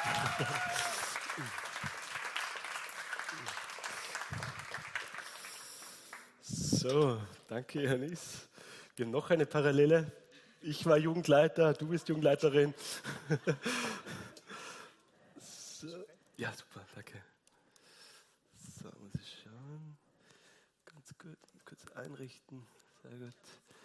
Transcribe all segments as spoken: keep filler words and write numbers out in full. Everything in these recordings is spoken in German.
So, danke Janis. Wir haben noch eine Parallele. Ich war Jugendleiter, du bist Jugendleiterin. So. Ja, super, danke. So, muss ich schauen. Ganz gut, kurz einrichten. Sehr gut.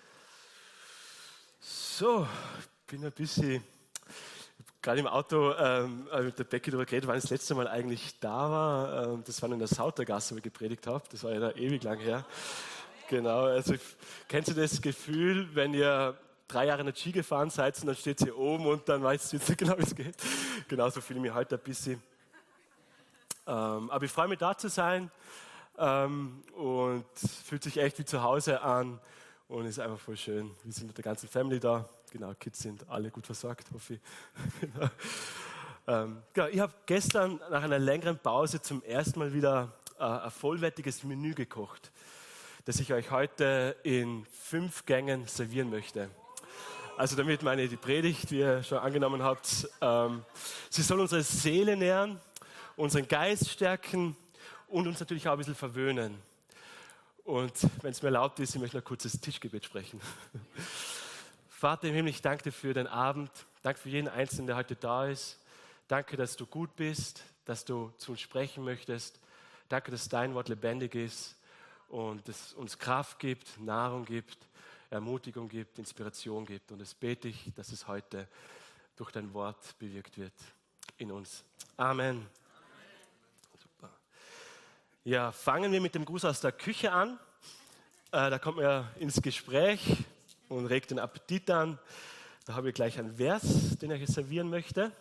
So, ich bin ein bisschen, gerade im Auto ähm, mit der Becky darüber geredet, wann ich das letzte Mal eigentlich da war. Ähm, das war in der Sautergasse, wo ich gepredigt habe. Das war ja da ewig lang her. Genau, also kennst du das Gefühl, wenn ihr drei Jahre nicht Ski gefahren seid und dann steht ihr oben und dann weißt du jetzt nicht genau, wie es geht. Genauso fühle ich mich heute ein bisschen. Ähm, aber ich freue mich, da zu sein ähm, und fühlt sich echt wie zu Hause an und ist einfach voll schön. Wir sind mit der ganzen Family da. Genau, Kids sind alle gut versorgt, hoffe ich. Genau. Ähm, genau, ich habe gestern nach einer längeren Pause zum ersten Mal wieder äh, ein vollwertiges Menü gekocht, das ich euch heute in fünf Gängen servieren möchte. Also damit meine ich die Predigt, wie ihr schon angenommen habt, ähm, sie soll unsere Seele nähren, unseren Geist stärken und uns natürlich auch ein bisschen verwöhnen. Und wenn es mir erlaubt ist, ich möchte noch ein kurzes Tischgebet sprechen. Vater im Himmel, ich danke dir für den Abend, danke für jeden Einzelnen, der heute da ist. Danke, dass du gut bist, dass du zu uns sprechen möchtest. Danke, dass dein Wort lebendig ist und es uns Kraft gibt, Nahrung gibt, Ermutigung gibt, Inspiration gibt. Und das bete ich, dass es heute durch dein Wort bewirkt wird in uns. Amen. Amen. Super. Ja, fangen wir mit dem Gruß aus der Küche an. Äh, da kommt man ja ins Gespräch und regt den Appetit an. Da habe ich gleich einen Vers, den ich euch servieren möchte.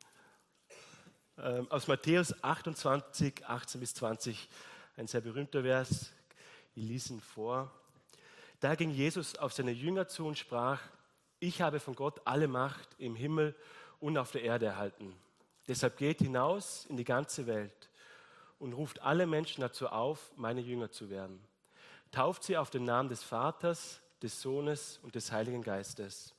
Ähm, aus Matthäus achtundzwanzig, achtzehn bis zwanzig, ein sehr berühmter Vers. Ich lese ihn vor. Da ging Jesus auf seine Jünger zu und sprach: Ich habe von Gott alle Macht im Himmel und auf der Erde erhalten. Deshalb geht hinaus in die ganze Welt und ruft alle Menschen dazu auf, meine Jünger zu werden. Tauft sie auf den Namen des Vaters, des Sohnes und des Heiligen Geistes.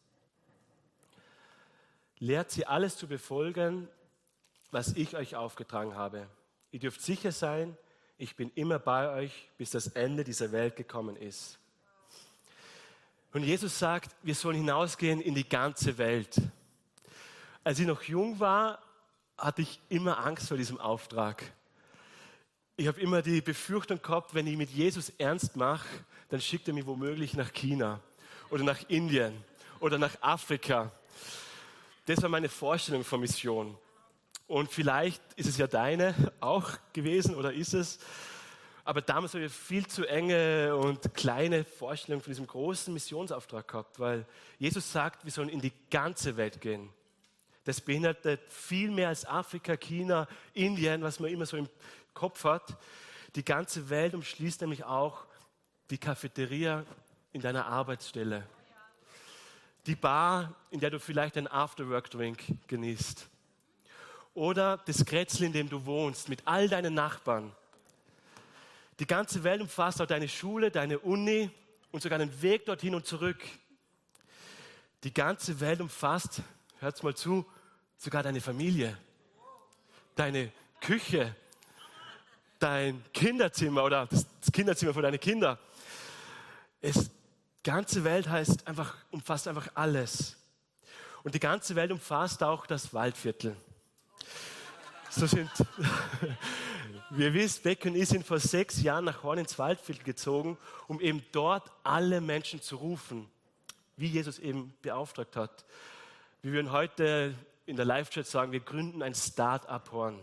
Lehrt sie alles zu befolgen, was ich euch aufgetragen habe. Ihr dürft sicher sein, ich bin immer bei euch, bis das Ende dieser Welt gekommen ist. Und Jesus sagt, wir sollen hinausgehen in die ganze Welt. Als ich noch jung war, hatte ich immer Angst vor diesem Auftrag. Ich habe immer die Befürchtung gehabt, wenn ich mit Jesus ernst mache, dann schickt er mich womöglich nach China oder nach Indien oder nach Afrika. Das war meine Vorstellung von Mission. Und vielleicht ist es ja deine auch gewesen oder ist es. Aber damals habe ich viel zu enge und kleine Vorstellungen von diesem großen Missionsauftrag gehabt, weil Jesus sagt, wir sollen in die ganze Welt gehen. Das beinhaltet viel mehr als Afrika, China, Indien, was man immer so im Kopf hat. Die ganze Welt umschließt nämlich auch die Cafeteria in deiner Arbeitsstelle. Die Bar, in der du vielleicht einen After-Work-Drink genießt. Oder das Grätzl, in dem du wohnst, mit all deinen Nachbarn. Die ganze Welt umfasst auch deine Schule, deine Uni und sogar den Weg dorthin und zurück. Die ganze Welt umfasst, hört's mal zu, sogar deine Familie, deine Küche, dein Kinderzimmer oder das Kinderzimmer für deine Kinder. Es, die ganze Welt heißt einfach, umfasst einfach alles. Und die ganze Welt umfasst auch das Waldviertel. So sind, wir wissen, Beck und ich sind vor sechs Jahren nach Horn ins Waldviertel gezogen, um eben dort alle Menschen zu rufen, wie Jesus eben beauftragt hat. Wir würden heute in der Live-Chat sagen, wir gründen ein Start-up Horn.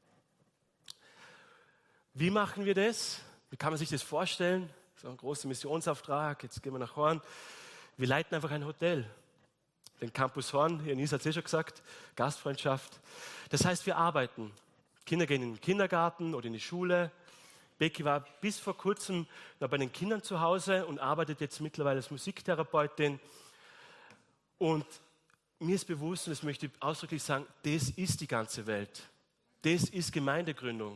Wie machen wir das? Wie kann man sich das vorstellen? So ein großer Missionsauftrag, jetzt gehen wir nach Horn. Wir leiten einfach ein Hotel. Den Campus Horn, Janis hat es eh schon gesagt, Gastfreundschaft. Das heißt, wir arbeiten. Kinder gehen in den Kindergarten oder in die Schule. Becky war bis vor kurzem noch bei den Kindern zu Hause und arbeitet jetzt mittlerweile als Musiktherapeutin. Und mir ist bewusst, und das möchte ich ausdrücklich sagen, das ist die ganze Welt. Das ist Gemeindegründung.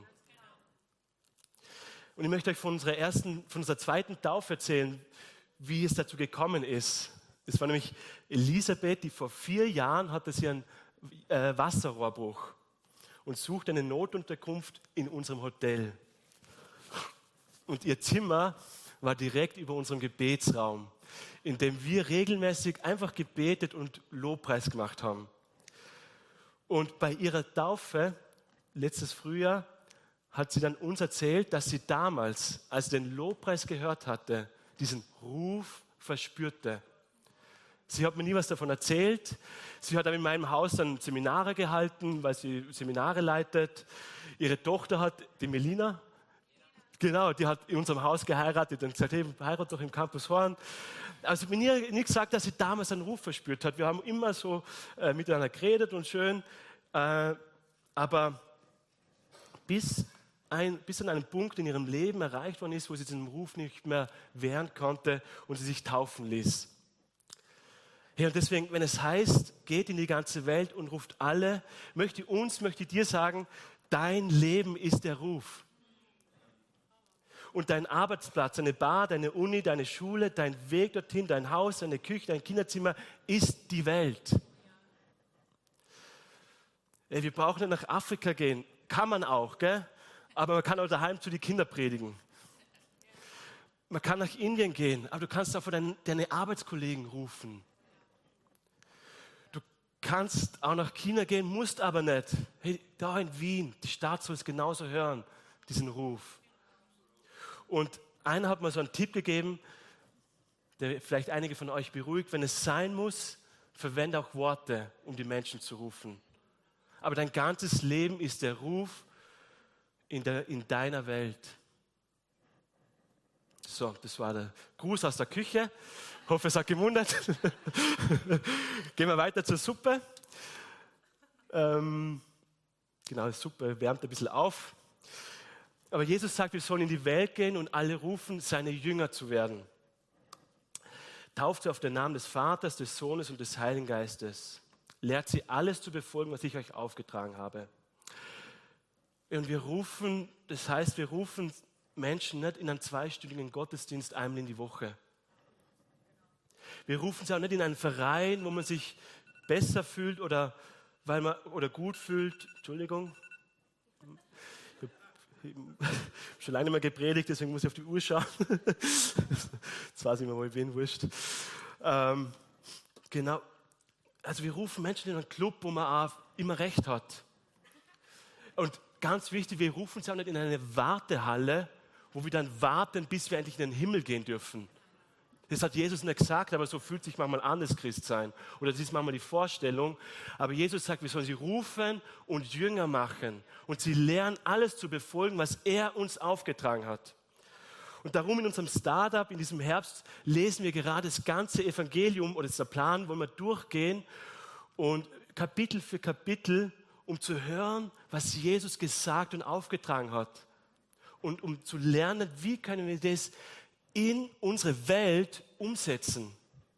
Und ich möchte euch von unserer ersten, von unserer zweiten Taufe erzählen, wie es dazu gekommen ist. Es war nämlich Elisabeth, die vor vier Jahren hatte sie einen äh, Wasserrohrbruch. und suchte eine Notunterkunft in unserem Hotel. Und ihr Zimmer war direkt über unserem Gebetsraum, in dem wir regelmäßig einfach gebetet und Lobpreis gemacht haben. Und bei ihrer Taufe, letztes Frühjahr, hat sie dann uns erzählt, dass sie damals, als sie den Lobpreis gehört hatte, diesen Ruf verspürte. Sie hat mir nie was davon erzählt. Sie hat aber in meinem Haus dann Seminare gehalten, weil sie Seminare leitet. Ihre Tochter hat, die Melina, genau, die hat in unserem Haus geheiratet und gesagt, hey, heirat doch im Campus Horn. Also sie hat mir nie, nie gesagt, dass sie damals einen Ruf verspürt hat. Wir haben immer so äh, miteinander geredet und schön. Äh, aber bis, ein, bis an einen Punkt in ihrem Leben erreicht worden ist, wo sie diesem Ruf nicht mehr wehren konnte und sie sich taufen ließ. Hey, und deswegen, wenn es heißt, geht in die ganze Welt und ruft alle, möchte ich uns, möchte ich dir sagen, dein Leben ist der Ruf. Und dein Arbeitsplatz, deine Bar, deine Uni, deine Schule, dein Weg dorthin, dein Haus, deine Küche, dein Kinderzimmer ist die Welt. Hey, wir brauchen nicht nach Afrika gehen, kann man auch, gell? Aber man kann auch daheim zu den Kindern predigen. Man kann nach Indien gehen, aber du kannst auch von deinen, deine Arbeitskollegen rufen. Du kannst auch nach China gehen, musst aber nicht. Hey, da in Wien, die Stadt soll es genauso hören, diesen Ruf. Und einer hat mir so einen Tipp gegeben, der vielleicht einige von euch beruhigt. Wenn es sein muss, verwende auch Worte, um die Menschen zu rufen. Aber dein ganzes Leben ist der Ruf in, der, in deiner Welt. So, das war der Gruß aus der Küche. Ich hoffe, es hat gewundert. Gehen wir weiter zur Suppe. Ähm, genau, die Suppe wärmt ein bisschen auf. Aber Jesus sagt, wir sollen in die Welt gehen und alle rufen, seine Jünger zu werden. Tauft sie auf den Namen des Vaters, des Sohnes und des Heiligen Geistes. Lehrt sie alles zu befolgen, was ich euch aufgetragen habe. Und wir rufen, das heißt, wir rufen Menschen nicht in einen zweistündigen Gottesdienst einmal in die Woche. Wir rufen sie auch nicht in einen Verein, wo man sich besser fühlt oder, weil man, oder gut fühlt. Entschuldigung. Ich habe schon lange nicht mehr gepredigt, deswegen muss ich auf die Uhr schauen. Jetzt weiß ich nicht mehr, wo ich bin, wurscht. Ähm, genau. Also wir rufen Menschen in einen Club, wo man auch immer recht hat. Und ganz wichtig, wir rufen sie auch nicht in eine Wartehalle, wo wir dann warten, bis wir endlich in den Himmel gehen dürfen. Das hat Jesus nicht gesagt, aber so fühlt sich manchmal an, das Christsein. Oder das ist manchmal die Vorstellung. Aber Jesus sagt, wir sollen sie rufen und Jünger machen. Und sie lernen, alles zu befolgen, was er uns aufgetragen hat. Und darum in unserem Startup, in diesem Herbst, lesen wir gerade das ganze Evangelium, oder das ist der Plan, wollen wir durchgehen und Kapitel für Kapitel, um zu hören, was Jesus gesagt und aufgetragen hat. Und um zu lernen, wie können wir das in unsere Welt umsetzen.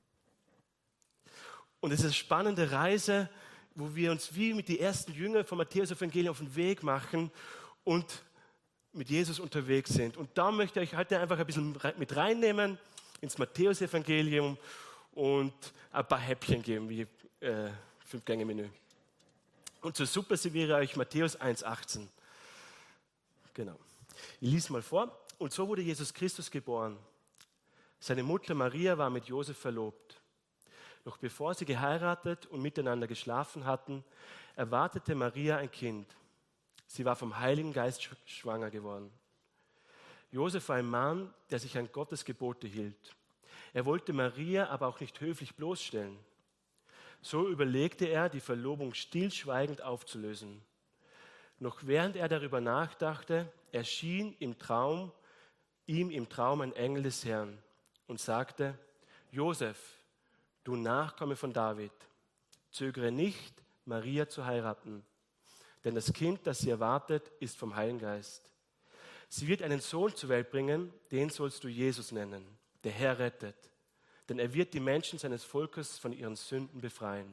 Und es ist eine spannende Reise, wo wir uns wie mit den ersten Jüngern vom Matthäus-Evangelium auf den Weg machen und mit Jesus unterwegs sind. Und da möchte ich heute einfach ein bisschen mit reinnehmen ins Matthäus-Evangelium und ein paar Häppchen geben, wie äh, Fünf-Gänge-Menü. Und zur Suppe serviere ich Matthäus eins achtzehn. Genau. Ich lese mal vor. Und so wurde Jesus Christus geboren. Seine Mutter Maria war mit Josef verlobt. Noch bevor sie geheiratet und miteinander geschlafen hatten, erwartete Maria ein Kind. Sie war vom Heiligen Geist schwanger geworden. Josef war ein Mann, der sich an Gottes Gebote hielt. Er wollte Maria aber auch nicht höflich bloßstellen. So überlegte er, die Verlobung stillschweigend aufzulösen. Noch während er darüber nachdachte, erschien im Traum, ihm im Traum ein Engel des Herrn und sagte: Josef, du Nachkomme von David, zögere nicht, Maria zu heiraten, denn das Kind, das sie erwartet, ist vom Heiligen Geist. Sie wird einen Sohn zur Welt bringen, den sollst du Jesus nennen, der Herr rettet, denn er wird die Menschen seines Volkes von ihren Sünden befreien.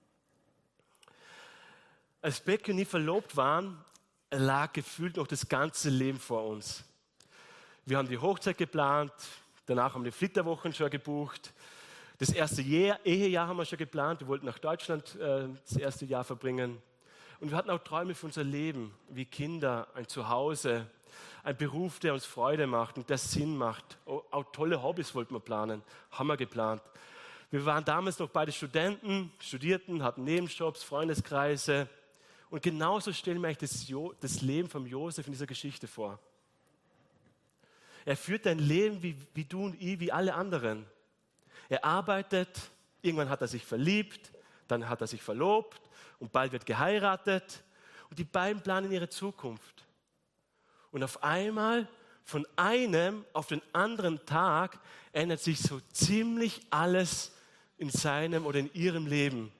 Als Becky und ich verlobt waren, lag gefühlt noch das ganze Leben vor uns. Wir haben die Hochzeit geplant, danach haben wir die Flitterwochen schon gebucht. Das erste Jahr, Ehejahr haben wir schon geplant. Wir wollten nach Deutschland äh, das erste Jahr verbringen. Und wir hatten auch Träume für unser Leben, wie Kinder, ein Zuhause, ein Beruf, der uns Freude macht und der Sinn macht. Auch tolle Hobbys wollten wir planen, haben wir geplant. Wir waren damals noch beide Studenten, studierten, hatten Nebenjobs, Freundeskreise. Und genauso stellen wir eigentlich das, jo- das Leben von Josef in dieser Geschichte vor. Er führt ein Leben wie, wie du und ich, wie alle anderen. Er arbeitet, irgendwann hat er sich verliebt, dann hat er sich verlobt und bald wird geheiratet. Und die beiden planen ihre Zukunft. Und auf einmal, von einem auf den anderen Tag, ändert sich so ziemlich alles in seinem oder in ihrem Leben.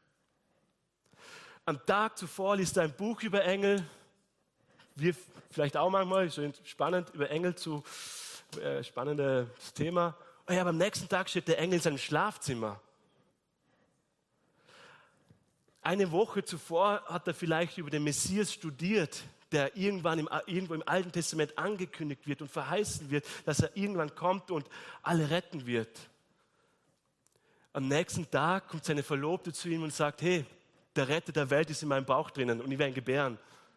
Am Tag zuvor liest er ein Buch über Engel. Wir vielleicht auch manchmal, so spannend, über Engel zu, äh, spannendes Thema. Oh ja, aber am nächsten Tag steht der Engel in seinem Schlafzimmer. Eine Woche zuvor hat er vielleicht über den Messias studiert, der irgendwann im, irgendwo im Alten Testament angekündigt wird und verheißen wird, dass er irgendwann kommt und alle retten wird. Am nächsten Tag kommt seine Verlobte zu ihm und sagt, hey, der Retter der Welt ist in meinem Bauch drinnen und ich werde ihn gebären.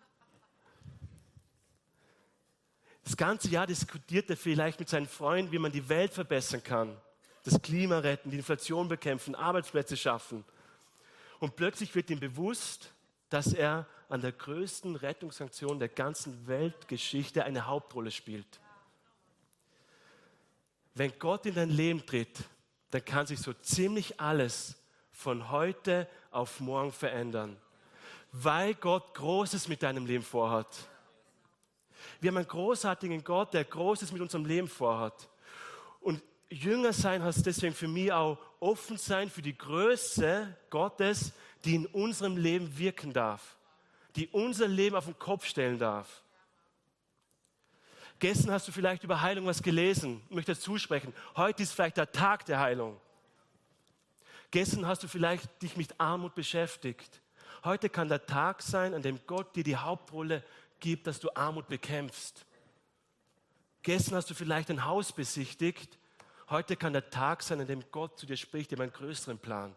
Das ganze Jahr diskutiert er vielleicht mit seinen Freunden, wie man die Welt verbessern kann, das Klima retten, die Inflation bekämpfen, Arbeitsplätze schaffen. Und plötzlich wird ihm bewusst, dass er an der größten Rettungsaktion der ganzen Weltgeschichte eine Hauptrolle spielt. Wenn Gott in dein Leben tritt, dann kann sich so ziemlich alles von heute auf morgen verändern, weil Gott Großes mit deinem Leben vorhat. Wir haben einen großartigen Gott, der Großes mit unserem Leben vorhat. Und Jünger sein heißt deswegen für mich auch offen sein für die Größe Gottes, die in unserem Leben wirken darf, die unser Leben auf den Kopf stellen darf. Gestern hast du vielleicht über Heilung was gelesen, ich möchte das zusprechen. Heute ist vielleicht der Tag der Heilung. Gestern hast du vielleicht dich mit Armut beschäftigt. Heute kann der Tag sein, an dem Gott dir die Hauptrolle gibt, dass du Armut bekämpfst. Gestern hast du vielleicht ein Haus besichtigt. Heute kann der Tag sein, an dem Gott zu dir spricht, über einen größeren Plan.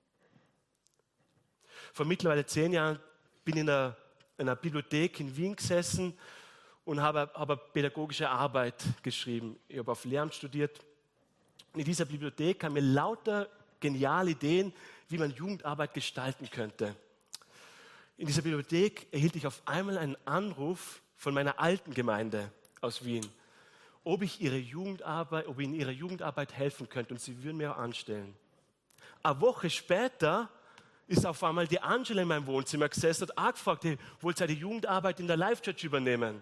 Vor mittlerweile zehn Jahren bin ich in einer, in einer Bibliothek in Wien gesessen und habe, habe pädagogische Arbeit geschrieben. Ich habe auf Lehramt studiert. Und in dieser Bibliothek kamen mir lauter geniale Ideen, wie man Jugendarbeit gestalten könnte. In dieser Bibliothek erhielt ich auf einmal einen Anruf von meiner alten Gemeinde aus Wien, ob ich ihre Jugendarbeit, ob ich in ihrer Jugendarbeit helfen könnte und sie würden mir auch anstellen. Eine Woche später ist auf einmal die Angela in meinem Wohnzimmer gesessen und auch gefragt, hey, wollt ihr die Jugendarbeit in der Life Church übernehmen?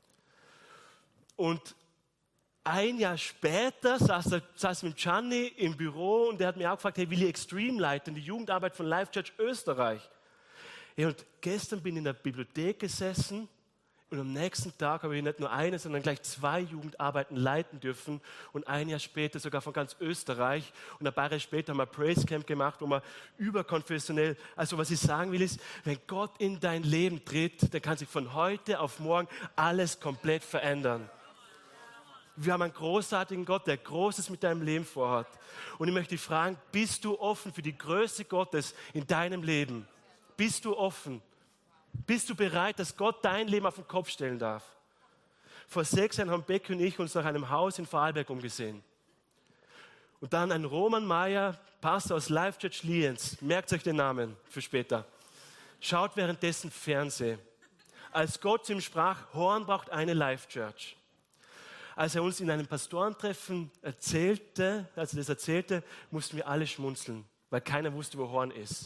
Und ein Jahr später saß, er, saß mit Gianni im Büro und der hat mir auch gefragt, hey, will ich Extreme leiten, die Jugendarbeit von Life Church Österreich? Ja, und gestern bin ich in der Bibliothek gesessen und am nächsten Tag habe ich nicht nur eine, sondern gleich zwei Jugendarbeiten leiten dürfen und ein Jahr später sogar von ganz Österreich und ein paar Jahre später haben wir ein Praise Camp gemacht, wo wir überkonfessionell, also was ich sagen will ist, wenn Gott in dein Leben tritt, dann kann sich von heute auf morgen alles komplett verändern. Wir haben einen großartigen Gott, der Großes mit deinem Leben vorhat. Und ich möchte dich fragen, bist du offen für die Größe Gottes in deinem Leben? Bist du offen? Bist du bereit, dass Gott dein Leben auf den Kopf stellen darf? Vor sechs Jahren haben Becky und ich uns nach einem Haus in Vorarlberg umgesehen. Und dann ein Roman Mayer, Pastor aus Life Church Lienz, merkt euch den Namen für später, schaut währenddessen Fernsehen. Als Gott zu ihm sprach, Horn braucht eine Life Church. Als er uns in einem Pastorentreffen erzählte, als er das erzählte, mussten wir alle schmunzeln, weil keiner wusste, wo Horn ist.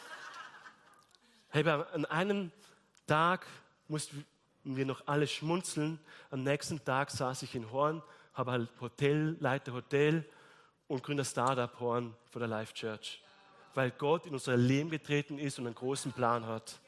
Hey, an einem Tag mussten wir noch alle schmunzeln. Am nächsten Tag saß ich in Horn, habe halt Hotelleiter Hotel und Gründer Startup Horn von der Life Church, weil Gott in unser Leben getreten ist und einen großen Plan hat.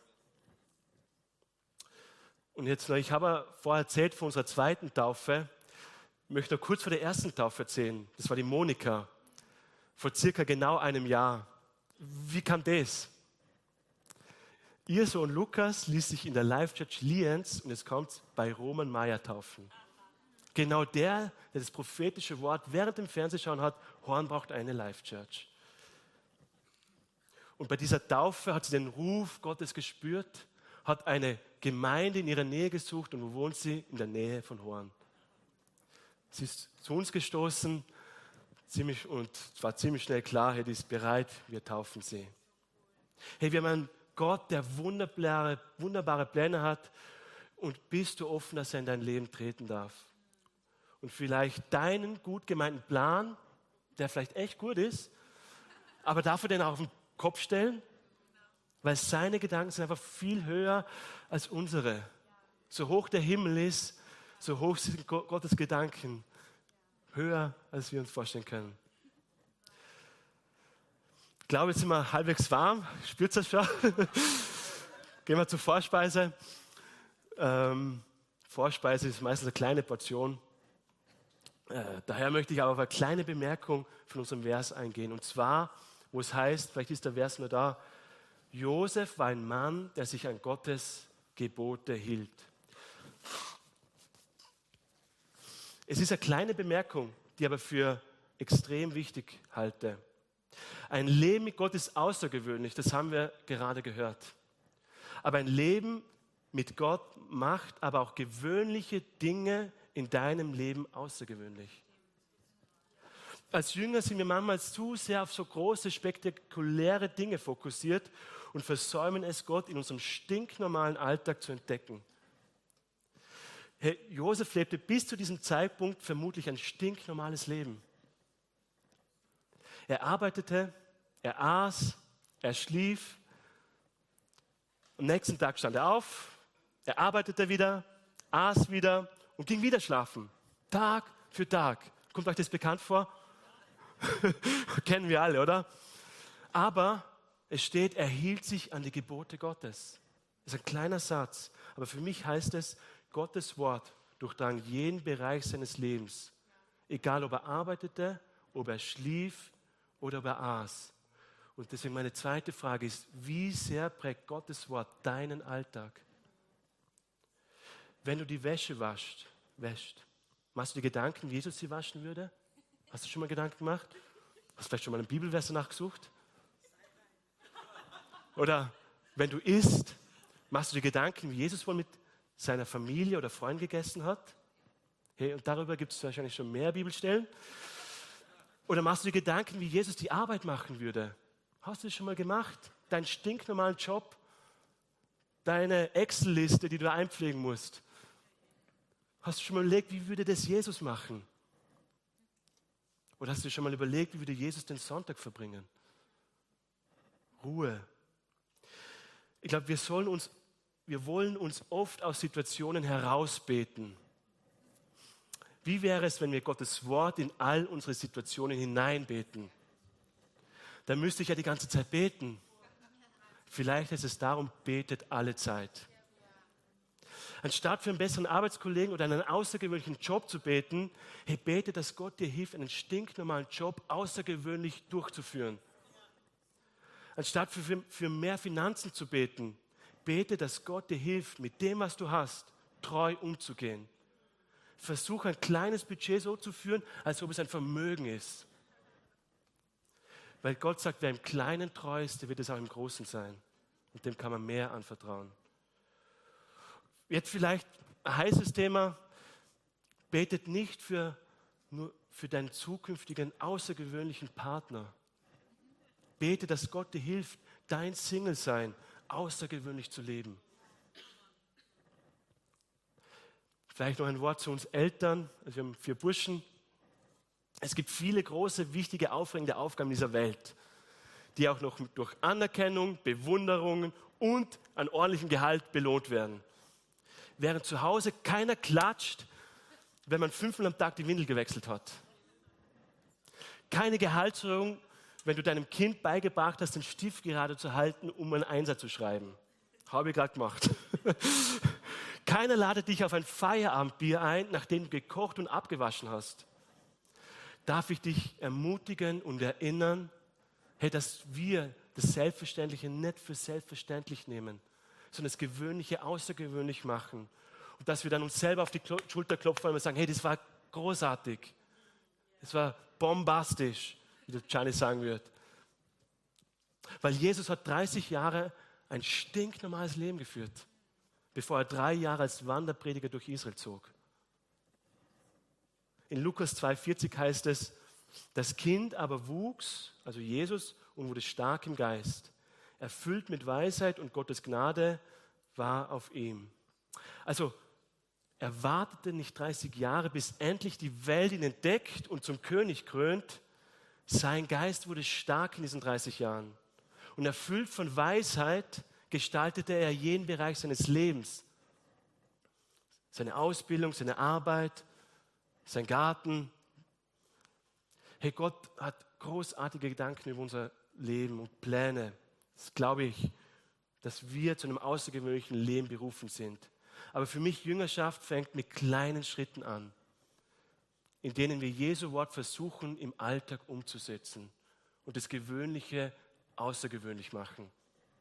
Und jetzt noch, ich habe vorher erzählt von unserer zweiten Taufe. Ich möchte noch kurz von der ersten Taufe erzählen. Das war die Monika, vor circa genau einem Jahr. Wie kam das? Ihr Sohn Lukas ließ sich in der Life Church Lienz, und jetzt kommt bei Roman Mayer taufen. Genau der, der das prophetische Wort während dem Fernsehschauen hat, Horn braucht eine Life Church. Und bei dieser Taufe hat sie den Ruf Gottes gespürt, hat eine Gemeinde in ihrer Nähe gesucht und wo wohnt sie? In der Nähe von Horn. Sie ist zu uns gestoßen ziemlich, und es war ziemlich schnell klar, hey, die ist bereit, wir taufen sie. Hey, wir haben einen Gott, der wunderbare, wunderbare Pläne hat, und bist du offen, dass er in dein Leben treten darf? Und vielleicht deinen gut gemeinten Plan, der vielleicht echt gut ist, aber darf er den auch auf den Kopf stellen? Weil seine Gedanken sind einfach viel höher als unsere. So hoch der Himmel ist, so hoch sind Gottes Gedanken. Höher, als wir uns vorstellen können. Ich glaube, jetzt sind wir halbwegs warm. Spürt das schon? Gehen wir zur Vorspeise. Ähm, Vorspeise ist meistens eine kleine Portion. Äh, daher möchte ich aber auf eine kleine Bemerkung von unserem Vers eingehen. Und zwar, wo es heißt, vielleicht ist der Vers nur da, Josef war ein Mann, der sich an Gottes Gebote hielt. Es ist eine kleine Bemerkung, die aber für extrem wichtig halte. Ein Leben mit Gott ist außergewöhnlich, das haben wir gerade gehört. Aber ein Leben mit Gott macht aber auch gewöhnliche Dinge in deinem Leben außergewöhnlich. Als Jünger sind wir manchmal zu sehr auf so große, spektakuläre Dinge fokussiert und versäumen es, Gott in unserem stinknormalen Alltag zu entdecken. Herr Josef lebte bis zu diesem Zeitpunkt vermutlich ein stinknormales Leben. Er arbeitete, er aß, er schlief. Am nächsten Tag stand er auf, er arbeitete wieder, aß wieder und ging wieder schlafen. Tag für Tag. Kommt euch das bekannt vor? Kennen wir alle, oder? Aber es steht, er hielt sich an die Gebote Gottes. Das ist ein kleiner Satz, aber für mich heißt es, Gottes Wort durchdrang jeden Bereich seines Lebens. Egal, ob er arbeitete, ob er schlief oder ob er aß. Und deswegen meine zweite Frage ist, wie sehr prägt Gottes Wort deinen Alltag? Wenn du die Wäsche waschst, wäscht, machst du dir Gedanken, wie Jesus sie waschen würde? Hast du schon mal Gedanken gemacht? Hast du vielleicht schon mal einen Bibelvers nachgesucht? Oder wenn du isst, machst du dir Gedanken, wie Jesus wohl mit seiner Familie oder Freunden gegessen hat? Hey, und darüber gibt es wahrscheinlich schon mehr Bibelstellen. Oder machst du dir Gedanken, wie Jesus die Arbeit machen würde? Hast du das schon mal gemacht? Deinen stinknormalen Job, deine Excel-Liste, die du einpflegen musst. Hast du schon mal überlegt, wie würde das Jesus machen? Oder hast du dir schon mal überlegt, wie würde Jesus den Sonntag verbringen? Ruhe. Ich glaube, wir sollen uns, wir wollen uns oft aus Situationen herausbeten. Wie wäre es, wenn wir Gottes Wort in all unsere Situationen hineinbeten? Dann müsste ich ja die ganze Zeit beten. Vielleicht ist es darum, betet alle Zeit. Anstatt für einen besseren Arbeitskollegen oder einen außergewöhnlichen Job zu beten, hey, bete, dass Gott dir hilft, einen stinknormalen Job außergewöhnlich durchzuführen. Anstatt für, für mehr Finanzen zu beten, bete, dass Gott dir hilft, mit dem, was du hast, treu umzugehen. Versuch ein kleines Budget so zu führen, als ob es ein Vermögen ist. Weil Gott sagt, wer im Kleinen treu ist, der wird es auch im Großen sein. Und dem kann man mehr anvertrauen. Jetzt vielleicht ein heißes Thema. Betet nicht für, nur für deinen zukünftigen außergewöhnlichen Partner. Bete, dass Gott dir hilft, dein Single-Sein außergewöhnlich zu leben. Vielleicht noch ein Wort zu uns Eltern. Also wir haben vier Burschen. Es gibt viele große, wichtige, aufregende Aufgaben dieser Welt, die auch noch durch Anerkennung, Bewunderung und an ordentlichem Gehalt belohnt werden. Während zu Hause keiner klatscht, wenn man fünfmal am Tag die Windel gewechselt hat. Keine Gehaltserhöhung, wenn du deinem Kind beigebracht hast, den Stift gerade zu halten, um einen Einser zu schreiben. Habe ich gerade gemacht. Keiner ladet dich auf ein Feierabendbier ein, nachdem du gekocht und abgewaschen hast. Darf ich dich ermutigen und erinnern, hey, dass wir das Selbstverständliche nicht für selbstverständlich nehmen, sondern das Gewöhnliche außergewöhnlich machen. Und dass wir dann uns selber auf die Schulter klopfen und sagen, hey, das war großartig. Das war bombastisch, wie der Gianni sagen wird. Weil Jesus hat dreißig Jahre ein stinknormales Leben geführt, bevor er drei Jahre als Wanderprediger durch Israel zog. In Lukas zwei vierzig heißt es, das Kind aber wuchs, also Jesus, und wurde stark im Geist, erfüllt mit Weisheit und Gottes Gnade war auf ihm. Also er wartete nicht dreißig Jahre, bis endlich die Welt ihn entdeckt und zum König krönt. Sein Geist wurde stark in diesen dreißig Jahren. Und erfüllt von Weisheit gestaltete er jeden Bereich seines Lebens. Seine Ausbildung, seine Arbeit, sein Garten. Hey, Gott hat großartige Gedanken über unser Leben und Pläne. Das glaube ich, dass wir zu einem außergewöhnlichen Leben berufen sind. Aber für mich Jüngerschaft fängt mit kleinen Schritten an, in denen wir Jesu Wort versuchen, im Alltag umzusetzen und das Gewöhnliche außergewöhnlich machen.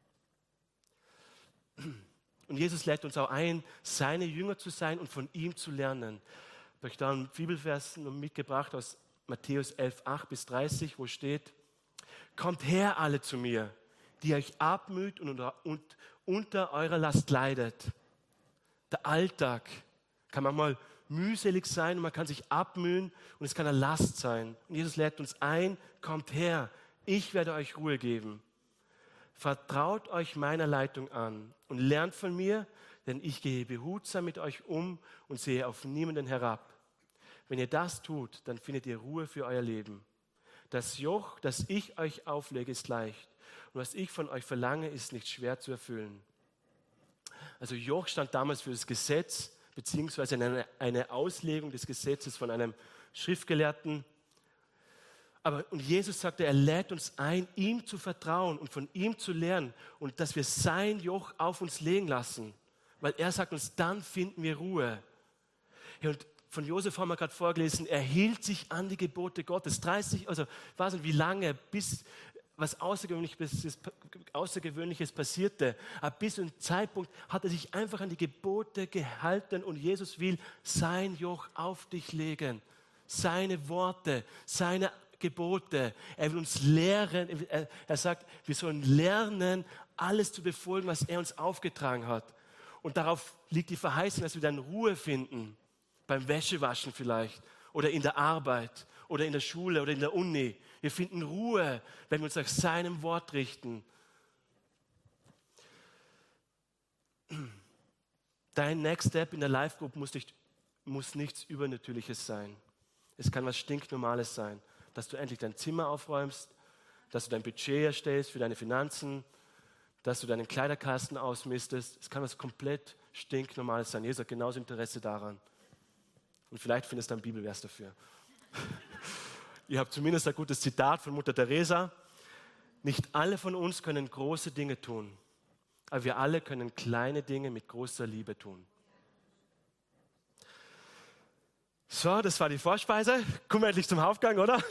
Und Jesus lädt uns auch ein, seine Jünger zu sein und von ihm zu lernen. Ich habe euch da einen Bibelvers mitgebracht aus Matthäus elf, acht bis dreißig, wo steht, kommt her alle zu mir, die euch abmüht und unter, und unter eurer Last leidet. Der Alltag kann manchmal mühselig sein und man kann sich abmühen und es kann eine Last sein. Und Jesus lädt uns ein, kommt her, ich werde euch Ruhe geben. Vertraut euch meiner Leitung an und lernt von mir, denn ich gehe behutsam mit euch um und sehe auf niemanden herab. Wenn ihr das tut, dann findet ihr Ruhe für euer Leben. Das Joch, das ich euch auflege, ist leicht. Und was ich von euch verlange, ist nicht schwer zu erfüllen. Also Joch stand damals für das Gesetz, beziehungsweise eine, eine Auslegung des Gesetzes von einem Schriftgelehrten. Aber, und Jesus sagte, er lädt uns ein, ihm zu vertrauen und von ihm zu lernen und dass wir sein Joch auf uns legen lassen. Weil er sagt uns, dann finden wir Ruhe. Ja, und von Josef haben wir gerade vorgelesen, er hielt sich an die Gebote Gottes. dreißig, also ich weiß nicht wie lange, bis was Außergewöhnliches, Außergewöhnliches passierte. Aber bis zu einem Zeitpunkt hat er sich einfach an die Gebote gehalten und Jesus will sein Joch auf dich legen. Seine Worte, seine Gebote. Er will uns lehren, er, er sagt, wir sollen lernen, alles zu befolgen, was er uns aufgetragen hat. Und darauf liegt die Verheißung, dass wir dann Ruhe finden. Beim Wäschewaschen vielleicht oder in der Arbeit oder in der Schule oder in der Uni. Wir finden Ruhe, wenn wir uns nach seinem Wort richten. Dein Next Step in der Life Group muss, nicht, muss nichts Übernatürliches sein. Es kann was Stinknormales sein, dass du endlich dein Zimmer aufräumst, dass du dein Budget erstellst für deine Finanzen, dass du deinen Kleiderkasten ausmistest. Es kann was komplett Stinknormales sein. Jesus hat genauso Interesse daran. Und vielleicht findest du einen Bibelvers dafür. Ihr habt zumindest ein gutes Zitat von Mutter Teresa. Nicht alle von uns können große Dinge tun, aber wir alle können kleine Dinge mit großer Liebe tun. So, das war die Vorspeise. Kommen wir endlich zum Hauptgang, oder?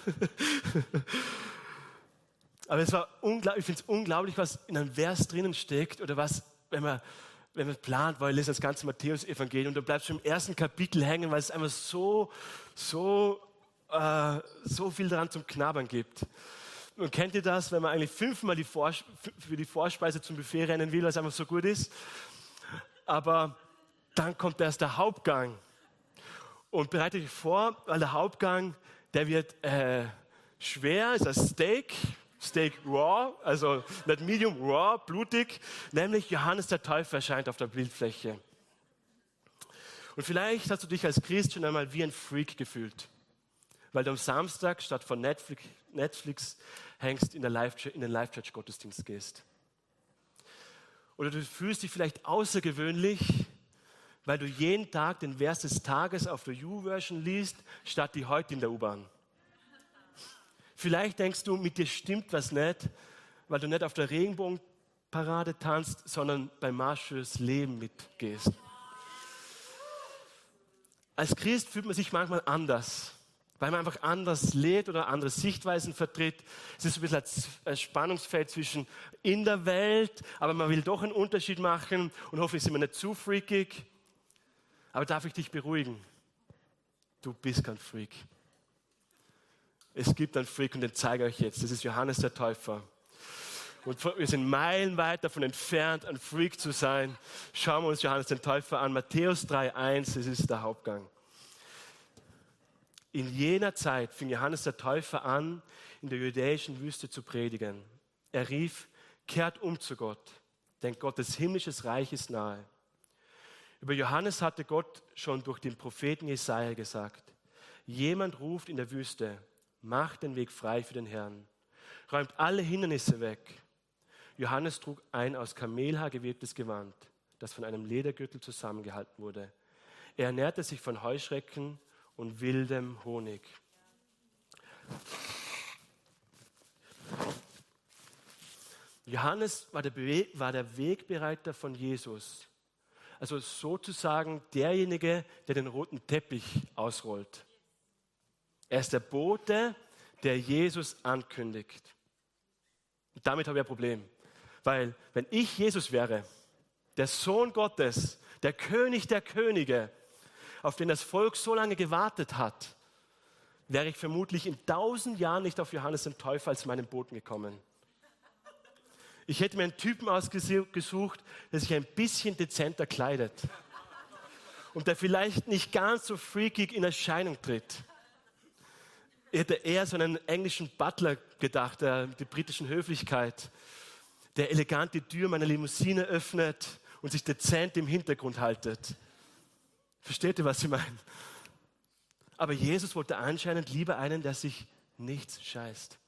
Aber es war unglaublich, ich finde es unglaublich, was in einem Vers drinnen steckt oder was, wenn man wenn man plant, weil er liest das ganze Matthäus-Evangelium und du bleibst schon im ersten Kapitel hängen, weil es einfach so, so, äh, so viel daran zum Knabbern gibt. Und kennt ihr das, wenn man eigentlich fünfmal die Vors- für die Vorspeise zum Buffet rennen will, weil es einfach so gut ist? Aber dann kommt erst der Hauptgang. Und bereitet euch vor, weil der Hauptgang, der wird äh, schwer, ist ein Steak, Steak raw, also nicht medium, raw, blutig, nämlich Johannes der Täufer erscheint auf der Bildfläche. Und vielleicht hast du dich als Christ schon einmal wie ein Freak gefühlt, weil du am Samstag statt von Netflix, Netflix hängst, in, der Live, in den Live-Church-Gottesdienst gehst. Oder du fühlst dich vielleicht außergewöhnlich, weil du jeden Tag den Vers des Tages auf der YouVersion liest, statt die heute in der U-Bahn. Vielleicht denkst du, mit dir stimmt was nicht, weil du nicht auf der Regenbogenparade tanzt, sondern beim Marsch fürs Leben mitgehst. Als Christ fühlt man sich manchmal anders, weil man einfach anders lebt oder andere Sichtweisen vertritt. Es ist ein bisschen ein Spannungsfeld zwischen in der Welt, aber man will doch einen Unterschied machen und hoffentlich sind wir nicht zu freakig. Aber darf ich dich beruhigen? Du bist kein Freak. Es gibt einen Freak und den zeige ich euch jetzt. Das ist Johannes der Täufer. Und wir sind meilenweit davon entfernt, ein Freak zu sein. Schauen wir uns Johannes den Täufer an. Matthäus drei eins, das ist der Hauptgang. In jener Zeit fing Johannes der Täufer an, in der judäischen Wüste zu predigen. Er rief, kehrt um zu Gott, denn Gottes himmlisches Reich ist nahe. Über Johannes hatte Gott schon durch den Propheten Jesaja gesagt, jemand ruft in der Wüste, macht den Weg frei für den Herrn, räumt alle Hindernisse weg. Johannes trug ein aus Kamelhaar gewebtes Gewand, das von einem Ledergürtel zusammengehalten wurde. Er ernährte sich von Heuschrecken und wildem Honig. Johannes war der, Be- war der Wegbereiter von Jesus. Also sozusagen derjenige, der den roten Teppich ausrollt. Er ist der Bote, der Jesus ankündigt. Und damit habe ich ein Problem. Weil wenn ich Jesus wäre, der Sohn Gottes, der König der Könige, auf den das Volk so lange gewartet hat, wäre ich vermutlich in tausend Jahren nicht auf Johannes den Täufer als meinen Boten gekommen. Ich hätte mir einen Typen ausgesucht, der sich ein bisschen dezenter kleidet und der vielleicht nicht ganz so freakig in Erscheinung tritt. Ich hätte eher so einen englischen Butler gedacht, der die britischen Höflichkeit, der elegant die Tür meiner Limousine öffnet und sich dezent im Hintergrund haltet. Versteht ihr, was ich meine? Aber Jesus wollte anscheinend lieber einen, der sich nichts scheißt.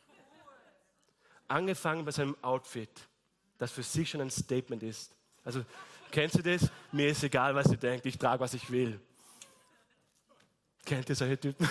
Angefangen bei seinem Outfit, das für sich schon ein Statement ist. Also, kennst du das? Mir ist egal, was ihr denkt, ich trage, was ich will. Kennt ihr solche Typen?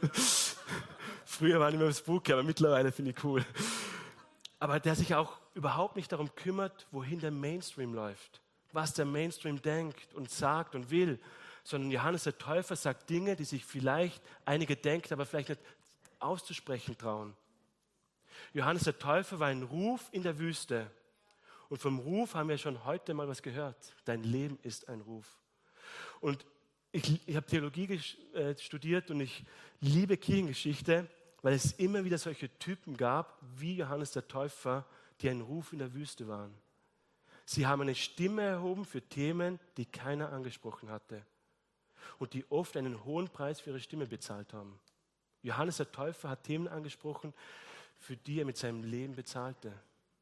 Früher waren immer spooky, aber mittlerweile finde ich cool. Aber der sich auch überhaupt nicht darum kümmert, wohin der Mainstream läuft, was der Mainstream denkt und sagt und will, sondern Johannes der Täufer sagt Dinge, die sich vielleicht einige denken, aber vielleicht nicht auszusprechen trauen. Johannes der Täufer war ein Ruf in der Wüste. Und vom Ruf haben wir schon heute mal was gehört. Dein Leben ist ein Ruf. Und ich, ich habe Theologie ges- äh, studiert und ich liebe Kirchengeschichte, weil es immer wieder solche Typen gab, wie Johannes der Täufer, die ein Ruf in der Wüste waren. Sie haben eine Stimme erhoben für Themen, die keiner angesprochen hatte. Und die oft einen hohen Preis für ihre Stimme bezahlt haben. Johannes der Täufer hat Themen angesprochen, für die er mit seinem Leben bezahlte.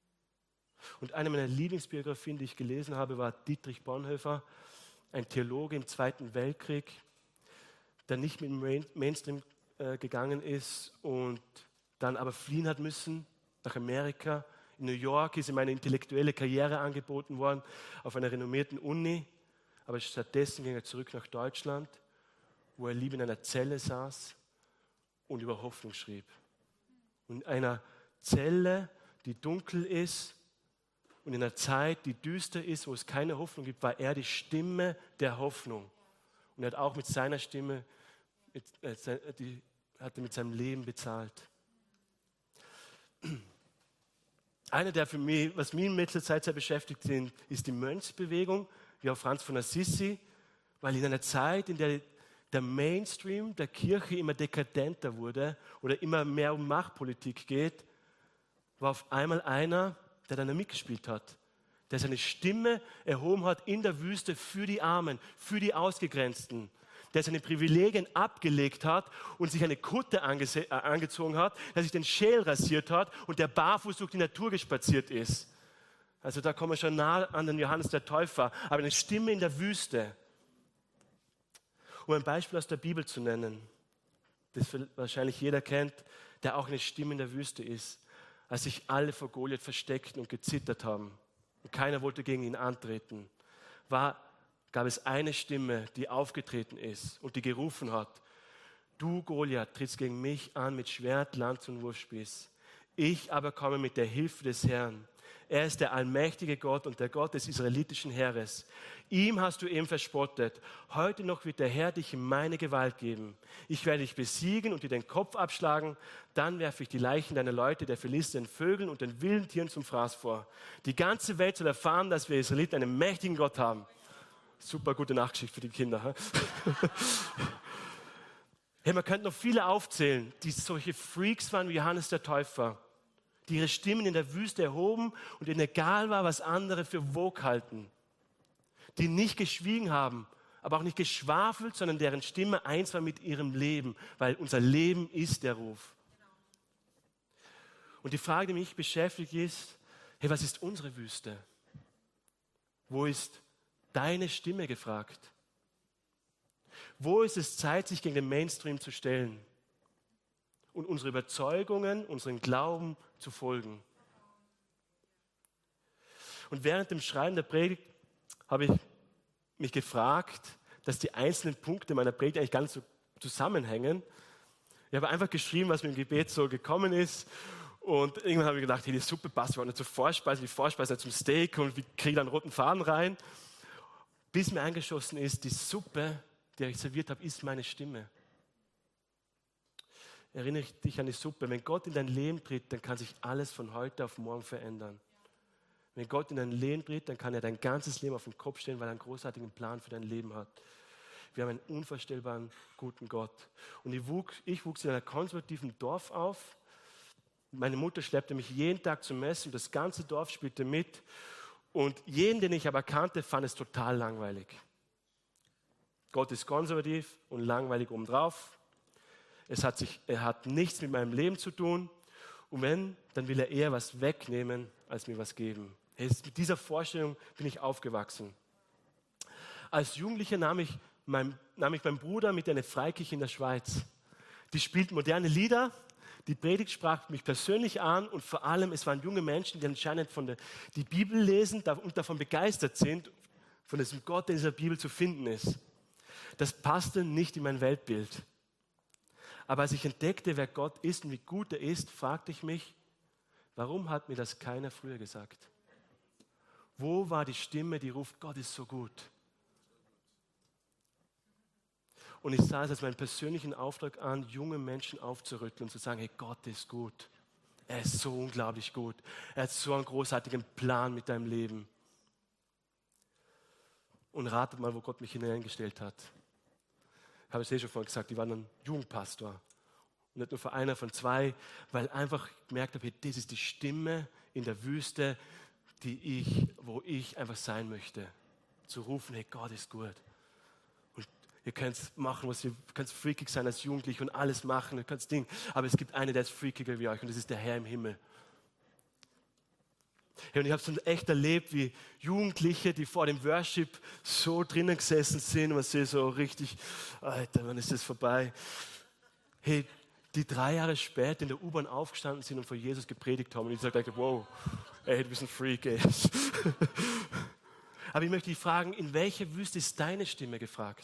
Und eine meiner Lieblingsbiografien, die ich gelesen habe, war Dietrich Bonhoeffer, ein Theologe im Zweiten Weltkrieg, der nicht mit dem Mainstream äh, gegangen ist und dann aber fliehen hat müssen nach Amerika. In New York ist ihm eine intellektuelle Karriere angeboten worden auf einer renommierten Uni, aber stattdessen ging er zurück nach Deutschland, wo er lieber in einer Zelle saß und über Hoffnung schrieb. Und in einer Zelle, die dunkel ist und in einer Zeit, die düster ist, wo es keine Hoffnung gibt, war er die Stimme der Hoffnung. Und er hat auch mit seiner Stimme, mit, äh, die, hat er mit seinem Leben bezahlt. Einer, der für mich, was mich in letzter Zeit sehr beschäftigt, sind, ist die Mönchsbewegung, wie auch Franz von Assisi, weil in einer Zeit, in der der Mainstream der Kirche immer dekadenter wurde oder immer mehr um Machtpolitik geht, war auf einmal einer, der dann mitgespielt hat, der seine Stimme erhoben hat in der Wüste für die Armen, für die Ausgegrenzten, der seine Privilegien abgelegt hat und sich eine Kutte angese- äh, angezogen hat, der sich den Schädel rasiert hat und der barfuß durch die Natur gespaziert ist. Also da kommen wir schon nah an den Johannes der Täufer, aber eine Stimme in der Wüste. Um ein Beispiel aus der Bibel zu nennen, das wahrscheinlich jeder kennt, der auch eine Stimme in der Wüste ist, als sich alle vor Goliath versteckten und gezittert haben und keiner wollte gegen ihn antreten, war, gab es eine Stimme, die aufgetreten ist und die gerufen hat, du Goliath trittst gegen mich an mit Schwert, Lanz und Wurfspieß. Ich aber komme mit der Hilfe des Herrn. Er ist der allmächtige Gott und der Gott des israelitischen Heeres. Ihm hast du eben verspottet. Heute noch wird der Herr dich in meine Gewalt geben. Ich werde dich besiegen und dir den Kopf abschlagen. Dann werfe ich die Leichen deiner Leute, der Philister, den Vögeln und den wilden Tieren zum Fraß vor. Die ganze Welt soll erfahren, dass wir Israeliten einen mächtigen Gott haben. Super gute Nachgeschichte für die Kinder. Hey, man könnte noch viele aufzählen, die solche Freaks waren wie Johannes der Täufer, die ihre Stimmen in der Wüste erhoben und ihnen egal war, was andere für Vogue halten. Die nicht geschwiegen haben, aber auch nicht geschwafelt, sondern deren Stimme eins war mit ihrem Leben, weil unser Leben ist der Ruf. Und die Frage, die mich beschäftigt, ist, hey, was ist unsere Wüste? Wo ist deine Stimme gefragt? Wo ist es Zeit, sich gegen den Mainstream zu stellen und unsere Überzeugungen, unseren Glauben zu folgen? Und während dem Schreiben der Predigt habe ich mich gefragt, dass die einzelnen Punkte meiner Predigt eigentlich gar nicht so zusammenhängen. Ich habe einfach geschrieben, was mir im Gebet so gekommen ist. Und irgendwann habe ich gedacht, hey, die Suppe passt überhaupt nicht zur Vorspeise, die Vorspeise nicht zum Steak und wie kriege ich da einen roten Faden rein? Bis mir eingeschossen ist, die Suppe, die ich serviert habe, ist meine Stimme. Erinnere dich an die Suppe. Wenn Gott in dein Leben tritt, dann kann sich alles von heute auf morgen verändern. Wenn Gott in dein Leben tritt, dann kann er dein ganzes Leben auf den Kopf stellen, weil er einen großartigen Plan für dein Leben hat. Wir haben einen unvorstellbaren, guten Gott. Und ich wuchs, ich wuchs in einem konservativen Dorf auf. Meine Mutter schleppte mich jeden Tag zum Messen und das ganze Dorf spielte mit. Und jeden, den ich aber kannte, fand es total langweilig. Gott ist konservativ und langweilig obendrauf. Es hat, sich, er hat nichts mit meinem Leben zu tun. Und wenn, dann will er eher was wegnehmen, als mir was geben. Mit dieser Vorstellung bin ich aufgewachsen. Als Jugendlicher nahm ich, mein, nahm ich meinen Bruder mit in eine Freikirche in der Schweiz. Die spielt moderne Lieder. Die Predigt sprach mich persönlich an und vor allem, es waren junge Menschen, die anscheinend von der die Bibel lesen und davon begeistert sind, von diesem Gott, der in dieser Bibel zu finden ist. Das passte nicht in mein Weltbild. Aber als ich entdeckte, wer Gott ist und wie gut er ist, fragte ich mich, warum hat mir das keiner früher gesagt? Wo war die Stimme, die ruft, Gott ist so gut? Und ich sah es als meinen persönlichen Auftrag an, junge Menschen aufzurütteln und zu sagen, hey, Gott ist gut. Er ist so unglaublich gut. Er hat so einen großartigen Plan mit deinem Leben. Und ratet mal, wo Gott mich hineingestellt hat. Ich habe es eh schon vorhin gesagt, ich war ein Jugendpastor. Und nicht nur für einer von zwei, weil einfach gemerkt habe, hey, das ist die Stimme in der Wüste, die ich, wo ich einfach sein möchte. Zu rufen, hey, Gott ist gut. Und ihr könnt machen, was ihr könnt freakig sein als Jugendlich und alles machen, ihr könnt Ding. Aber es gibt einen, der ist freakiger wie euch und das ist der Herr im Himmel. Hey, und ich habe es echt erlebt, wie Jugendliche, die vor dem Worship so drinnen gesessen sind und man sieht so richtig, Alter, wann ist das vorbei? Hey, die drei Jahre später in der U-Bahn aufgestanden sind und vor Jesus gepredigt haben. Und ich dachte, wow, ey, du bist ein Freak, ey. Aber ich möchte dich fragen, in welcher Wüste ist deine Stimme gefragt?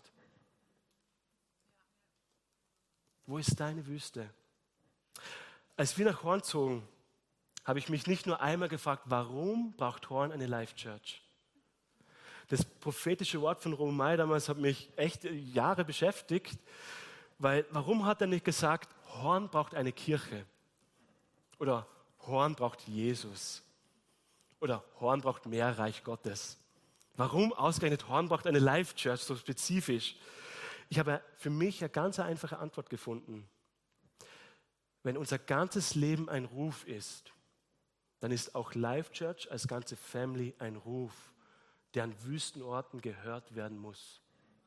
Wo ist deine Wüste? Als wir nach Horn zogen, habe ich mich nicht nur einmal gefragt, warum braucht Horn eine Life-Church? Das prophetische Wort von Roman May damals hat mich echt Jahre beschäftigt, weil warum hat er nicht gesagt, Horn braucht eine Kirche? Oder Horn braucht Jesus? Oder Horn braucht mehr Reich Gottes? Warum ausgerechnet Horn braucht eine Life-Church so spezifisch? Ich habe für mich eine ganz einfache Antwort gefunden. Wenn unser ganzes Leben ein Ruf ist, dann ist auch Life Church als ganze Family ein Ruf, der an Wüstenorten gehört werden muss.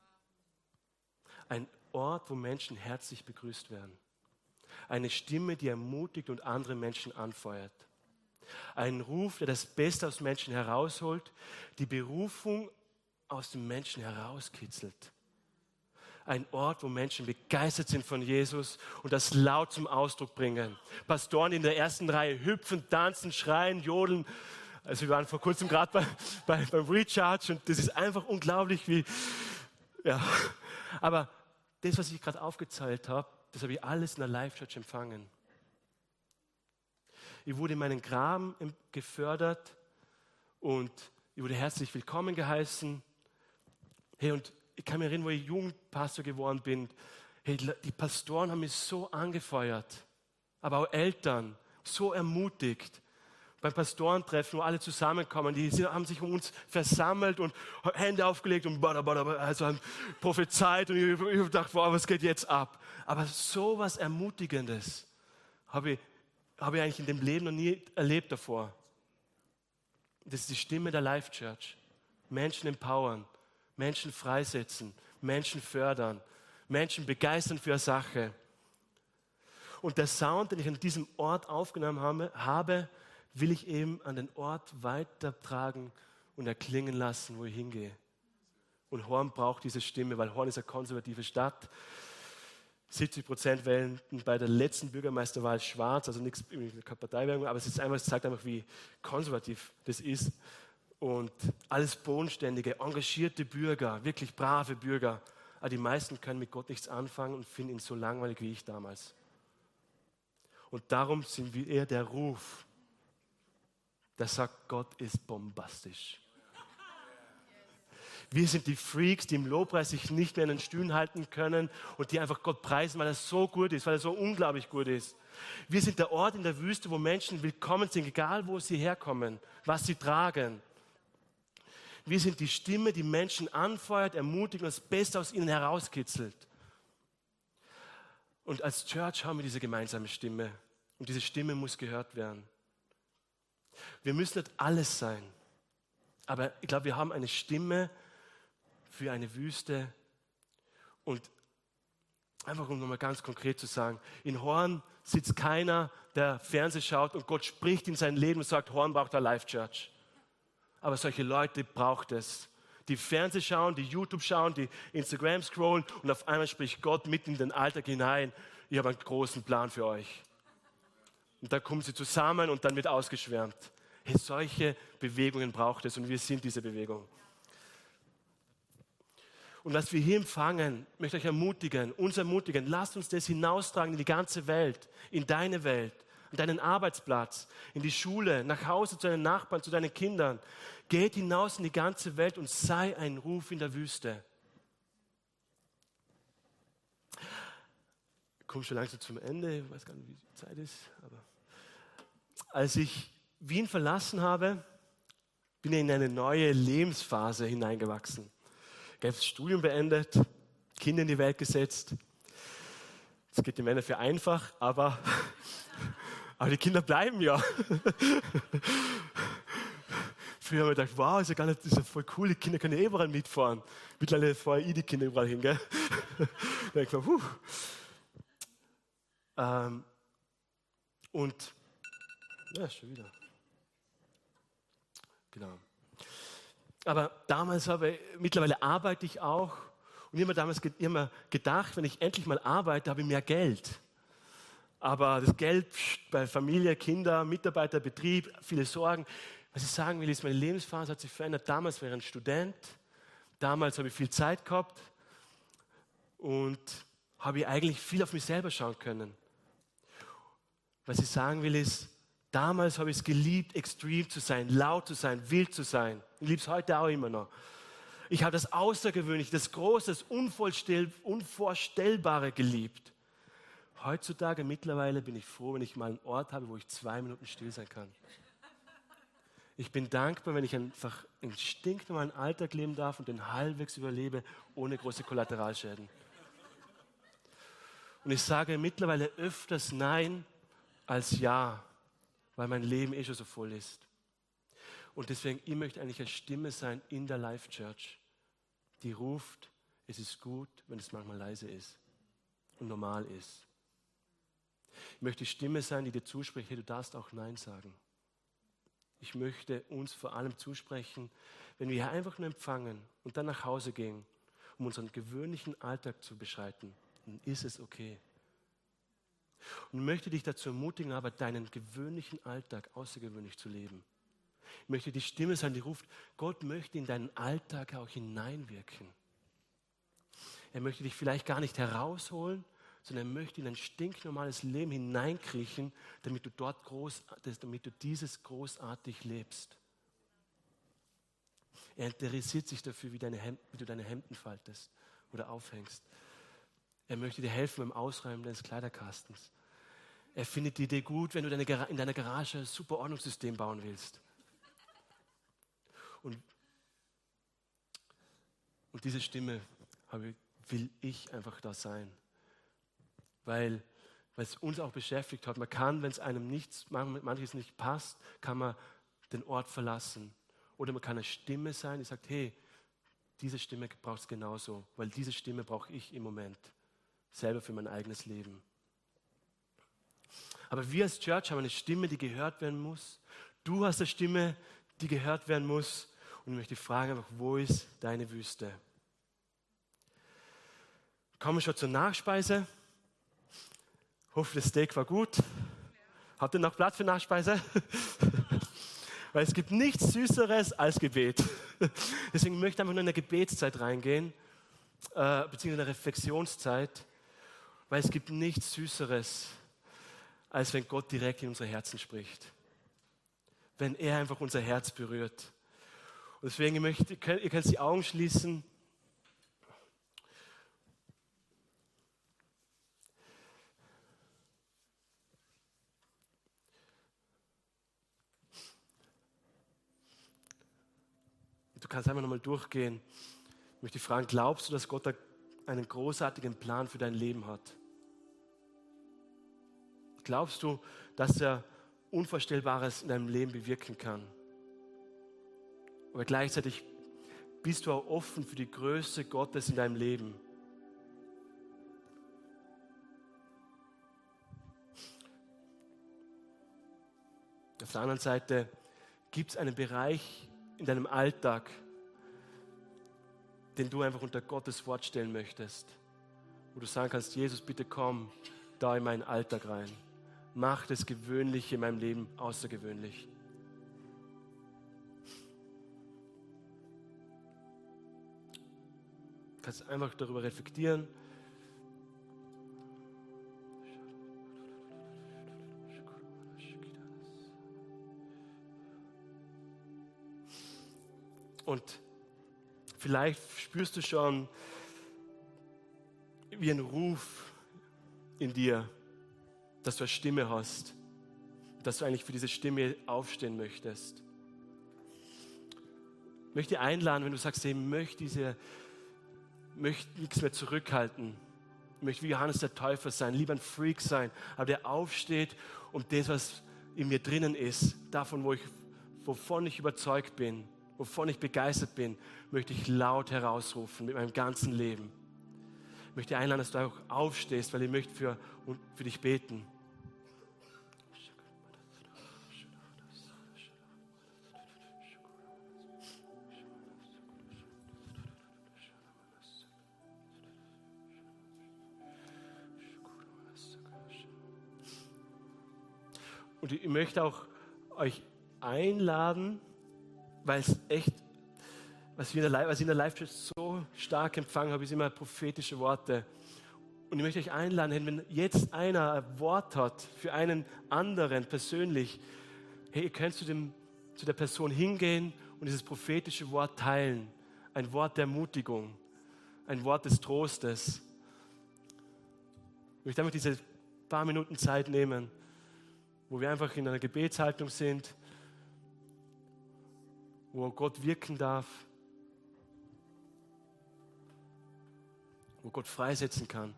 Ein Ort, wo Menschen herzlich begrüßt werden. Eine Stimme, die ermutigt und andere Menschen anfeuert. Ein Ruf, der das Beste aus Menschen herausholt, die Berufung aus dem Menschen herauskitzelt. Ein Ort, wo Menschen begeistert sind von Jesus und das laut zum Ausdruck bringen. Pastoren in der ersten Reihe hüpfen, tanzen, schreien, jodeln. Also wir waren vor kurzem gerade bei, bei, beim Recharge und das ist einfach unglaublich, wie, ja. Aber das, was ich gerade aufgezählt habe, das habe ich alles in der Life-Church empfangen. Ich wurde in meinen Graben gefördert und ich wurde herzlich willkommen geheißen. Hey, und ich kann mich erinnern, wo ich Jugendpastor geworden bin. Hey, die Pastoren haben mich so angefeuert, aber auch Eltern, so ermutigt. Beim Pastorentreffen, wo alle zusammenkommen, die haben sich um uns versammelt und Hände aufgelegt und also haben prophezeit und ich habe gedacht, wow, was geht jetzt ab? Aber so was Ermutigendes habe ich habe ich eigentlich in dem Leben noch nie erlebt davor. Das ist die Stimme der Life Church. Menschen empowern, Menschen freisetzen, Menschen fördern, Menschen begeistern für eine Sache. Und der Sound, den ich an diesem Ort aufgenommen habe, habe, will ich eben an den Ort weitertragen und erklingen lassen, wo ich hingehe. Und Horn braucht diese Stimme, weil Horn ist eine konservative Stadt. siebzig Prozent wählen bei der letzten Bürgermeisterwahl schwarz, also nichts, keine Parteiwerbung, aber es, ist einfach, es zeigt einfach, wie konservativ das ist. Und alles bodenständige, engagierte Bürger, wirklich brave Bürger. Aber die meisten können mit Gott nichts anfangen und finden ihn so langweilig wie ich damals. Und darum sind wir eher der Ruf, der sagt, Gott ist bombastisch. Wir sind die Freaks, die im Lobpreis sich nicht mehr in den Stühlen halten können und die einfach Gott preisen, weil er so gut ist, weil er so unglaublich gut ist. Wir sind der Ort in der Wüste, wo Menschen willkommen sind, egal wo sie herkommen, was sie tragen. Wir sind die Stimme, die Menschen anfeuert, ermutigt und das Beste aus ihnen herauskitzelt. Und als Church haben wir diese gemeinsame Stimme und diese Stimme muss gehört werden. Wir müssen nicht alles sein, aber ich glaube, wir haben eine Stimme für eine Wüste. Und einfach um nochmal ganz konkret zu sagen, in Horn sitzt keiner, der Fernsehen schaut und Gott spricht in sein Leben und sagt, Horn braucht eine Life Church. Aber solche Leute braucht es. Die Fernsehen schauen, die YouTube schauen, die Instagram scrollen und auf einmal spricht Gott mitten in den Alltag hinein, ich habe einen großen Plan für euch. Und dann kommen sie zusammen und dann wird ausgeschwärmt. Hey, solche Bewegungen braucht es und wir sind diese Bewegung. Und was wir hier empfangen, möchte ich euch ermutigen, uns ermutigen, lasst uns das hinaustragen in die ganze Welt, in deine Welt, an deinen Arbeitsplatz, in die Schule, nach Hause zu deinen Nachbarn, zu deinen Kindern. Geht hinaus in die ganze Welt und sei ein Ruf in der Wüste. Ich komme schon langsam zum Ende, ich weiß gar nicht, wie die Zeit ist. Aber als ich Wien verlassen habe, bin ich in eine neue Lebensphase hineingewachsen. Ich habe das Studium beendet, Kinder in die Welt gesetzt. Das geht den Männern für einfach, aber, aber die Kinder bleiben ja. Früher habe ich gedacht, wow, ist ja, gar nicht, ist ja voll cool, die Kinder können ja überall mitfahren. Mittlerweile fahre ich die Kinder überall hin. Gell? Da ich mir, puh. Ähm, und, ja, schon wieder. Genau. Aber damals habe ich, mittlerweile arbeite ich auch und ich habe mir damals immer gedacht, wenn ich endlich mal arbeite, habe ich mehr Geld. Aber das Geld pst, bei Familie, Kinder, Mitarbeiter, Betrieb, viele Sorgen. Was ich sagen will, ist, meine Lebensphase hat sich verändert. Damals war ich ein Student, damals habe ich viel Zeit gehabt und habe ich eigentlich viel auf mich selber schauen können. Was ich sagen will, ist, damals habe ich es geliebt, extrem zu sein, laut zu sein, wild zu sein. Ich liebe es heute auch immer noch. Ich habe das Außergewöhnliche, das Große, das Unvorstellbare geliebt. Heutzutage, mittlerweile bin ich froh, wenn ich mal einen Ort habe, wo ich zwei Minuten still sein kann. Ich bin dankbar, wenn ich einfach einen stinknormalen Alltag leben darf und den halbwegs überlebe, ohne große Kollateralschäden. Und ich sage mittlerweile öfters Nein als Ja, weil mein Leben eh schon so voll ist. Und deswegen, ich möchte eigentlich eine Stimme sein in der Life Church, die ruft, es ist gut, wenn es manchmal leise ist und normal ist. Ich möchte die Stimme sein, die dir zuspricht, hey, du darfst auch Nein sagen. Ich möchte uns vor allem zusprechen, wenn wir hier einfach nur empfangen und dann nach Hause gehen, um unseren gewöhnlichen Alltag zu beschreiten, dann ist es okay. Und ich möchte dich dazu ermutigen, aber deinen gewöhnlichen Alltag außergewöhnlich zu leben. Ich möchte die Stimme sein, die ruft, Gott möchte in deinen Alltag auch hineinwirken. Er möchte dich vielleicht gar nicht herausholen, sondern er möchte in ein stinknormales Leben hineinkriechen, damit du dort groß, damit du dieses großartig lebst. Er interessiert sich dafür, wie, deine Hemden, wie du deine Hemden faltest oder aufhängst. Er möchte dir helfen beim Ausräumen deines Kleiderkastens. Er findet die Idee gut, wenn du deine, in deiner Garage ein super Ordnungssystem bauen willst. Und, und diese Stimme habe, will ich einfach da sein. Weil, weil es uns auch beschäftigt hat. Man kann, wenn es einem nichts, manches nicht passt, kann man den Ort verlassen. Oder man kann eine Stimme sein, die sagt, hey, diese Stimme braucht es genauso, weil diese Stimme brauche ich im Moment, selber für mein eigenes Leben. Aber wir als Church haben eine Stimme, die gehört werden muss. Du hast eine Stimme, die gehört werden muss. Und ich möchte fragen, einfach, wo ist deine Wüste? Kommen wir schon zur Nachspeise. Ich hoffe, das Steak war gut. Habt ihr noch Platz für Nachspeise? Weil es gibt nichts Süßeres als Gebet. Deswegen möchte ich einfach nur in eine Gebetszeit reingehen, äh, beziehungsweise eine Reflexionszeit, weil es gibt nichts Süßeres, als wenn Gott direkt in unsere Herzen spricht. Wenn er einfach unser Herz berührt. Und deswegen möchte ich, ihr könnt die Augen schließen. Du kannst einfach nochmal durchgehen. Ich möchte dich fragen, glaubst du, dass Gott einen großartigen Plan für dein Leben hat? Glaubst du, dass er Unvorstellbares in deinem Leben bewirken kann? Aber gleichzeitig bist du auch offen für die Größe Gottes in deinem Leben. Auf der anderen Seite gibt es einen Bereich in deinem Alltag, den du einfach unter Gottes Wort stellen möchtest, wo du sagen kannst, Jesus, bitte komm da in meinen Alltag rein. Mach das Gewöhnliche in meinem Leben außergewöhnlich. Du kannst einfach darüber reflektieren. Und vielleicht spürst du schon wie ein Ruf in dir, dass du eine Stimme hast, dass du eigentlich für diese Stimme aufstehen möchtest. Ich möchte dich einladen, wenn du sagst, ich möchte, diese, möchte nichts mehr zurückhalten. Ich möchte wie Johannes der Täufer sein, lieber ein Freak sein, aber der aufsteht und das, was in mir drinnen ist, davon, wo ich, wovon ich überzeugt bin, wovon ich begeistert bin, möchte ich laut herausrufen mit meinem ganzen Leben. Ich möchte dich einladen, dass du auch aufstehst, weil ich möchte für, für dich beten. Und ich möchte auch euch einladen, weil es echt, was, wir in der, was ich in der Live-Church so stark empfangen habe, ist immer prophetische Worte. Und ich möchte euch einladen, wenn jetzt einer ein Wort hat für einen anderen persönlich, hey, ihr könnt zu, dem, zu der Person hingehen und dieses prophetische Wort teilen. Ein Wort der Ermutigung, ein Wort des Trostes. Ich möchte einfach diese paar Minuten Zeit nehmen, wo wir einfach in einer Gebetshaltung sind, wo Gott wirken darf, wo Gott freisetzen kann.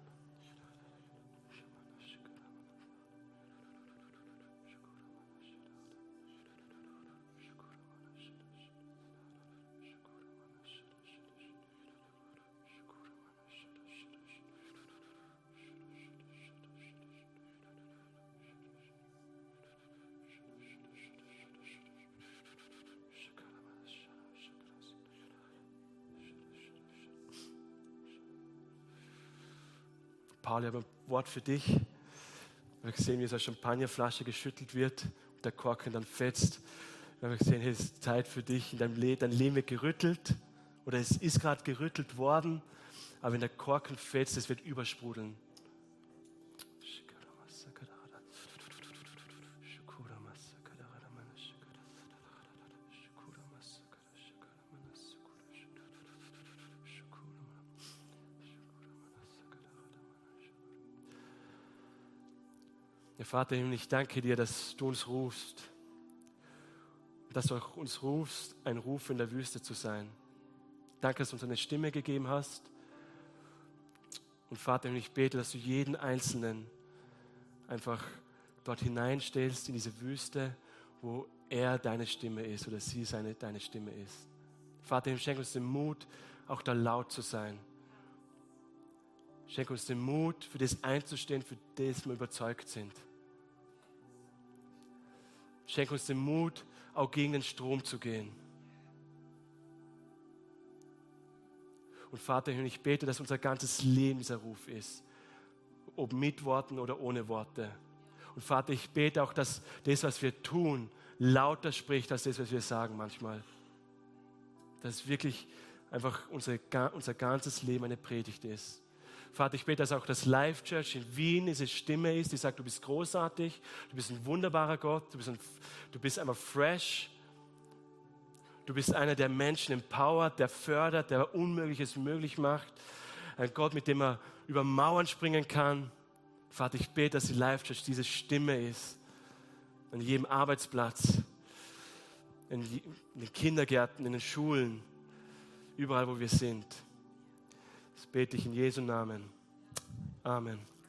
Paul, ich habe ein Wort für dich. Ich habe gesehen, wie so eine Champagnerflasche geschüttelt wird und der Korken dann fetzt. Ich habe gesehen, hey, es ist Zeit für dich, in deinem Leben, dein Leben wird gerüttelt oder es ist gerade gerüttelt worden, aber wenn der Korken fetzt, es wird übersprudeln. Ja, Vater, ich danke dir, dass du uns rufst, dass du auch uns rufst, ein Ruf in der Wüste zu sein. Danke, dass du uns eine Stimme gegeben hast. Und Vater, ich bete, dass du jeden Einzelnen einfach dort hineinstellst in diese Wüste, wo er deine Stimme ist oder sie seine, deine Stimme ist. Vater, schenk uns den Mut, auch da laut zu sein. Schenk uns den Mut, für das einzustehen, für das wir überzeugt sind. Schenk uns den Mut, auch gegen den Strom zu gehen. Und Vater, ich bete, dass unser ganzes Leben dieser Ruf ist. Ob mit Worten oder ohne Worte. Und Vater, ich bete auch, dass das, was wir tun, lauter spricht als das, was wir sagen manchmal. Dass wirklich einfach unsere, unser ganzes Leben eine Predigt ist. Vater, ich bete, dass auch das Life Church in Wien diese Stimme ist, die sagt, du bist großartig, du bist ein wunderbarer Gott, du bist, ein, du bist einfach fresh. Du bist einer, der Menschen empowert, der fördert, der Unmögliches möglich macht. Ein Gott, mit dem er über Mauern springen kann. Vater, ich bete, dass die Life Church diese Stimme ist. An jedem Arbeitsplatz, in den Kindergärten, in den Schulen, überall, wo wir sind. Das bete ich in Jesu Namen. Amen.